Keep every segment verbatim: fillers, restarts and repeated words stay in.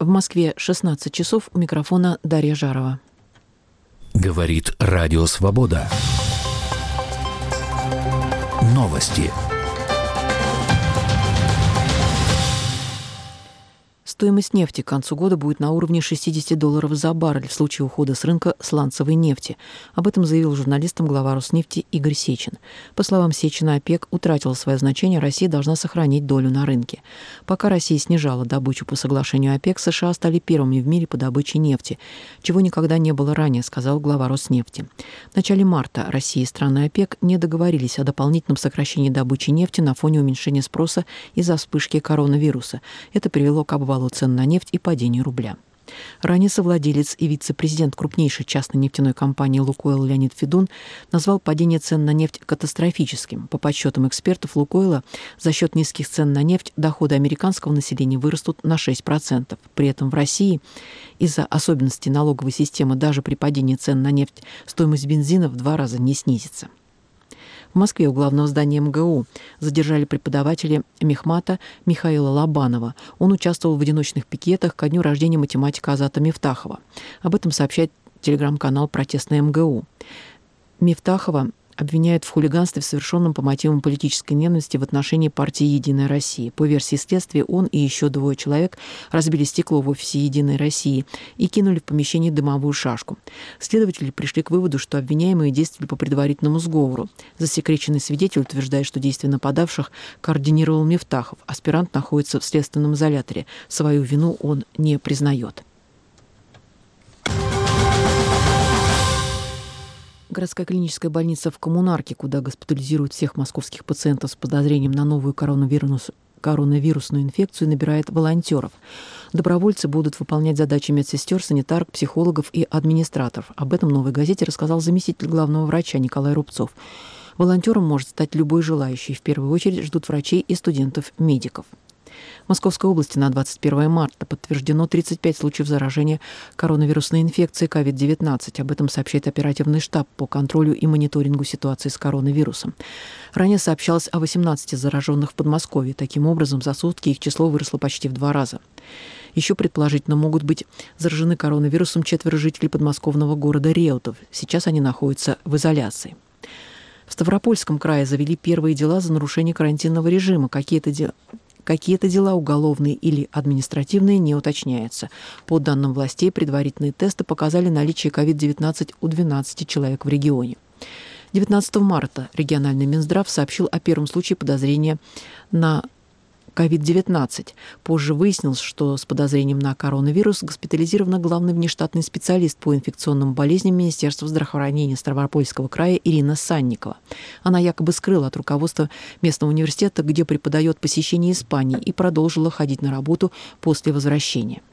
В Москве шестнадцать часов, у микрофона Дарья Жарова. Говорит Радио Свобода. Новости. Стоимость нефти к концу года будет на уровне шестьдесят долларов за баррель в случае ухода с рынка сланцевой нефти. Об этом заявил журналистам глава Роснефти Игорь Сечин. По словам Сечина, ОПЕК утратила свое значение, Россия должна сохранить долю на рынке. Пока Россия снижала добычу по соглашению ОПЕК, США стали первыми в мире по добыче нефти, чего никогда не было ранее, сказал глава Роснефти. В начале марта Россия и страны ОПЕК не договорились о дополнительном сокращении добычи нефти на фоне уменьшения спроса из-за вспышки коронавируса. Это привело к обвалу цен на нефть и падению рубля. Ранее совладелец и вице-президент крупнейшей частной нефтяной компании «Лукойл» Леонид Федун назвал падение цен на нефть катастрофическим. По подсчетам экспертов «Лукойла», за счет низких цен на нефть доходы американского населения вырастут на шесть процентов. При этом в России из-за особенностей налоговой системы даже при падении цен на нефть стоимость бензина в два раза не снизится. В Москве у главного здания эм гэ у задержали преподавателя мехмата Михаила Лобанова. Он участвовал в одиночных пикетах ко дню рождения математика Азата Мифтахова. Об этом сообщает телеграм-канал «Протестный эм гэ у». Мифтахова обвиняют в хулиганстве, совершенном по мотивам политической ненависти в отношении партии «Единая Россия». По версии следствия, он и еще двое человек разбили стекло в офисе «Единой России» и кинули в помещение дымовую шашку. Следователи пришли к выводу, что обвиняемые действовали по предварительному сговору. Засекреченный свидетель утверждает, что действия нападавших координировал Мифтахов. Аспирант находится в следственном изоляторе. Свою вину он не признает. Городская клиническая больница в Коммунарке, куда госпитализируют всех московских пациентов с подозрением на новую коронавирус, коронавирусную инфекцию, набирает волонтеров. Добровольцы будут выполнять задачи медсестер, санитарок, психологов и администраторов. Об этом «Новой газете» рассказал заместитель главного врача Николай Рубцов. Волонтером может стать любой желающий. В первую очередь ждут врачей и студентов-медиков. В Московской области на двадцать первое марта подтверждено тридцать пять случаев заражения коронавирусной инфекцией ковид девятнадцать. Об этом сообщает оперативный штаб по контролю и мониторингу ситуации с коронавирусом. Ранее сообщалось о восемнадцати зараженных в Подмосковье. Таким образом, за сутки их число выросло почти в два раза. Еще, предположительно, могут быть заражены коронавирусом четверо жителей подмосковного города Реутов. Сейчас они находятся в изоляции. В Ставропольском крае завели первые дела за нарушение карантинного режима. Какие-то дела... Какие-то дела уголовные или административные не уточняются. По данным властей, предварительные тесты показали наличие ковид девятнадцать у двенадцати человек в регионе. девятнадцатого марта региональный Минздрав сообщил о первом случае подозрения на ковид девятнадцать. Позже выяснилось, что с подозрением на коронавирус госпитализирована главный внештатный специалист по инфекционным болезням Министерства здравоохранения Ставропольского края Ирина Санникова. Она якобы скрыла от руководства местного университета, где преподает, посещение Испании, и продолжила ходить на работу после возвращения.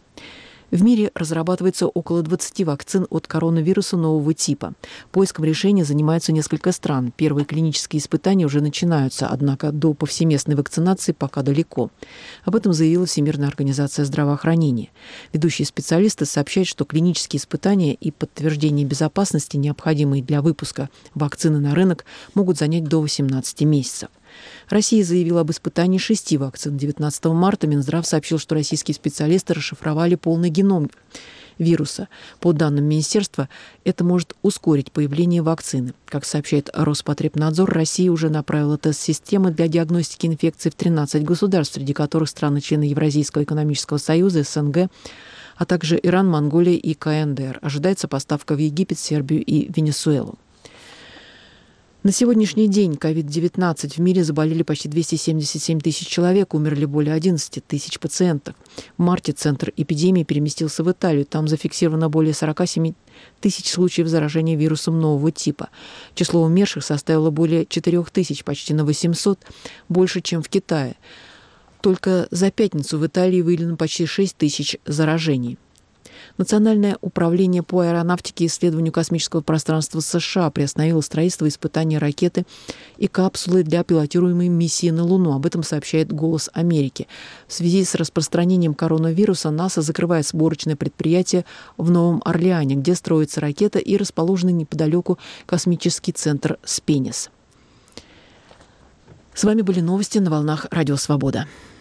В мире разрабатывается около двадцати вакцин от коронавируса нового типа. Поиском решения занимаются несколько стран. Первые клинические испытания уже начинаются, однако до повсеместной вакцинации пока далеко. Об этом заявила Всемирная организация здравоохранения. Ведущие специалисты сообщают, что клинические испытания и подтверждение безопасности, необходимые для выпуска вакцины на рынок, могут занять до восемнадцати месяцев. Россия заявила об испытании шести вакцин. девятнадцатого марта Минздрав сообщил, что российские специалисты расшифровали полный геном вируса. По данным министерства, это может ускорить появление вакцины. Как сообщает Роспотребнадзор, Россия уже направила тест-системы для диагностики инфекции в тринадцать государств, среди которых страны-члены Евразийского экономического союза, эс эн гэ, а также Иран, Монголия и ка эн дэ эр. Ожидается поставка в Египет, Сербию и Венесуэлу. На сегодняшний день ковид девятнадцать в мире заболели почти двести семьдесят семь тысяч человек, умерли более одиннадцати тысяч пациентов. В марте центр эпидемии переместился в Италию. Там зафиксировано более сорока семи тысяч случаев заражения вирусом нового типа. Число умерших составило более четырёх тысяч, почти на восемьсот, больше, чем в Китае. Только за пятницу в Италии выявлено почти шесть тысяч заражений. Национальное управление по аэронавтике и исследованию космического пространства США приостановило строительство и испытания ракеты и капсулы для пилотируемой миссии на Луну. Об этом сообщает «Голос Америки». В связи с распространением коронавируса НАСА закрывает сборочное предприятие в Новом Орлеане, где строится ракета и расположенный неподалеку космический центр Спенис. С вами были новости на волнах Радио Свобода.